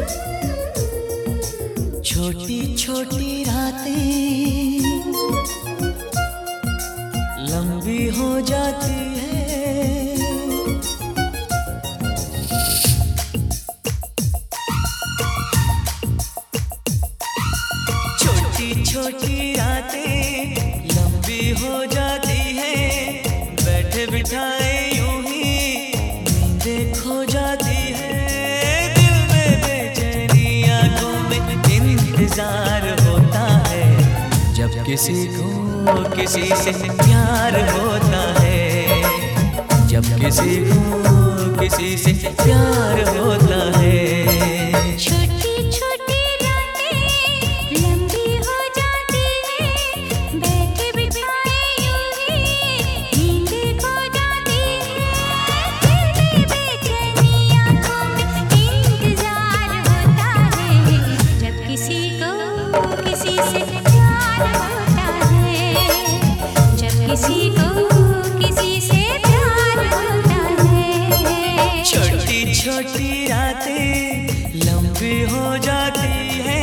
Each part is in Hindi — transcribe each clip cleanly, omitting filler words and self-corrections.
छोटी छोटी रातें लंबी हो जाती है, छोटी छोटी रातें लंबी हो जाती है, बैठे बिठाए यूं ही नींदें खो जाती है, दिल में बेचैनी आंखों में इंतजार होता है, जब किसी को किसी से प्यार होता है, जब किसी को किसी से प्यार होता है। छोटी छोटी रातें लंबी हो जाती है, बैठे बिठाए यूं ही नींद खो जाती है, दिल में बेचैनी आंखों में इंतजार होता है, जब किसी को किसी से प्यार होता है, जब किसी को किसी से प्यार होता है। छोटी छोटी रातें लंबी हो जाती है।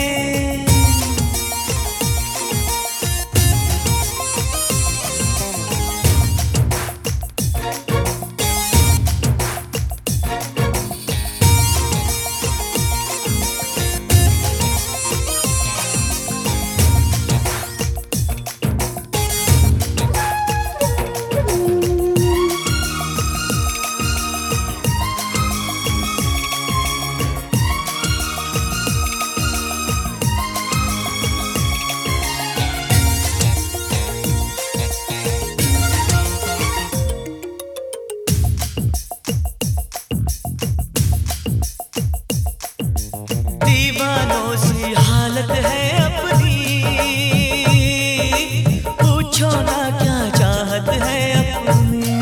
दीवानों सी हालत है अपनी, पूछो ना क्या चाहत है अपनी।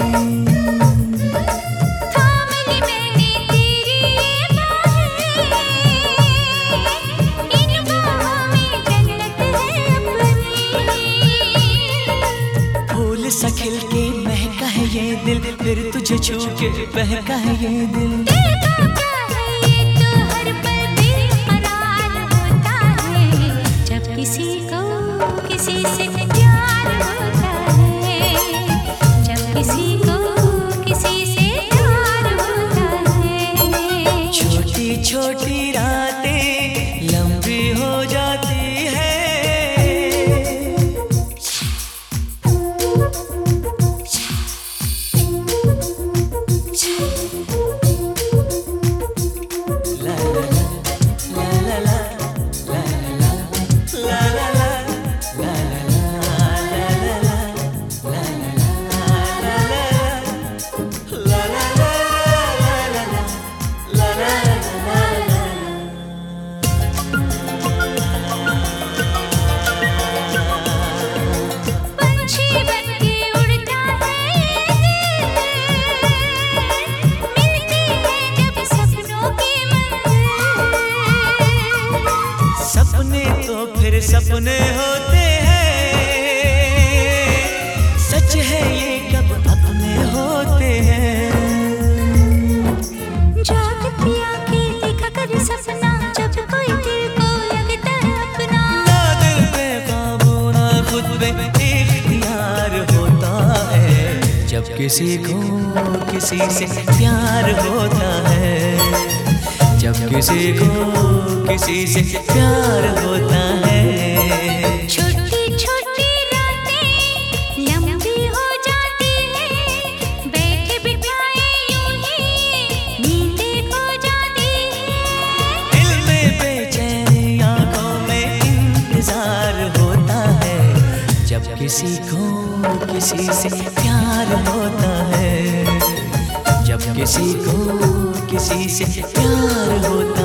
थाम ली मैंने तेरी ये बाहें, इन बाहों में जन्नत है अपनी। फूल सा खिल के महका है ये दिल, फिर तुझे छू के बहका है ये दिल। दिल का क्या है ये तो हर पल बेकरार होता है, जब किसी को किसी से प्यार होता है, जब किसी को किसी से प्यार होता है। छोटी छोटी रातें लंबी हो जाती है। ला ला ला ला ला ला ला ला ला ला पंछी बनके उड़ता है ये दिल, मिलती है जब सपनों की मंजिल। सपने तो फिर सपने होते हैं, सच है ये कब अपने होते हैं। जागती आंखें देखा कर सपना, जब कोई दिल को लगता है अपना। ना दिल पे काबू ना खुद पे इख्तियार होता है, जब किसी को किसी से प्यार होता है, जब किसी को किसी से प्यार होता है। छोटी छोटी रातें लंबी हो जाती है, बैठे बिठाए यूं ही नींदें खो जाती है। दिल में बेचैनी आंखों में इंतजार होता है, जब किसी को किसी से प्यार होता है, जब किसी को किसी से प्यार होता है।